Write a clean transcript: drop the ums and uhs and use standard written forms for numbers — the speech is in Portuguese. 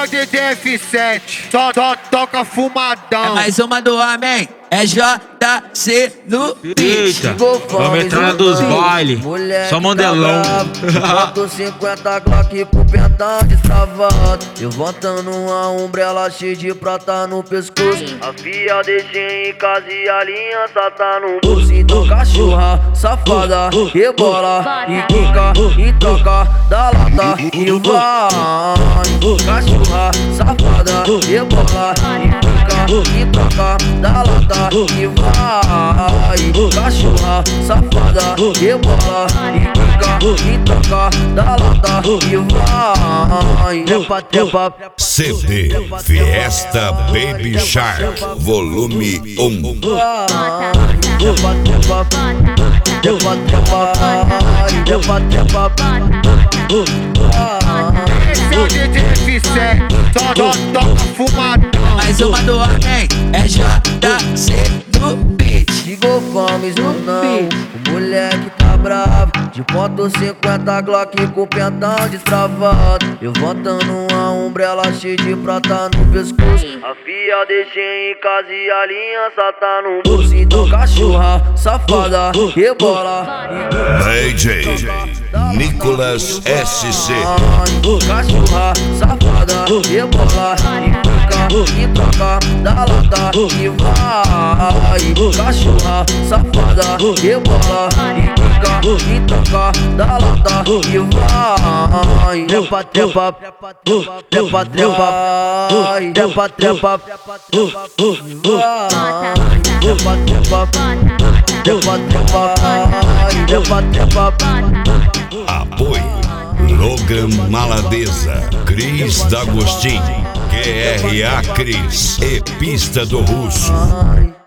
é o DJ F7, só toca fumadão. É mais uma do homem, é JC no beat. Eita, vamos entrar dos bailes, só modelão. Boto 50 Glock pro pentão destravado, levantando uma umbrella cheia de prata no pescoço. A fia deixei em casa e a aliança tá no bolso. Então cachorra, safada, rebola e quica e troca da lata e vai. Cachorra, safada, rebola e quica e troca da lata e vai. Cachorra, safada, rebola e quica e troca da lata e vai. Trepa, trepa. CD Fiesta Baby Shark Volume 1. Trepa, trepa. Trepa, trepa. Trepa, trepa. Esse é o DJ F7, só toca fumadão. Mais uma do homem, é JC no beat. Chegou Fames no não, o moleque tá bravo. De ponto 50 Glock com o pentão destravado, levantando uma umbrella cheia de prata no pescoço. A fia deixei em casa e a aliança tá no bolso. Então cachorra, safada, rebola e DJ Nicolas SC. cachorra, safada, rebola e quica e troca da lata e vai. Cachorra, safada, rebola e quica e troca da lata e vai. Trepa, trepa. Trepa, trepa. Trepa, trepa. Trepa, trepa. Trepa, trepa. Trepa, trepa. Apoio Logan Maladeza, Cris D'Agostin, QRA Cris e Pista do Russo.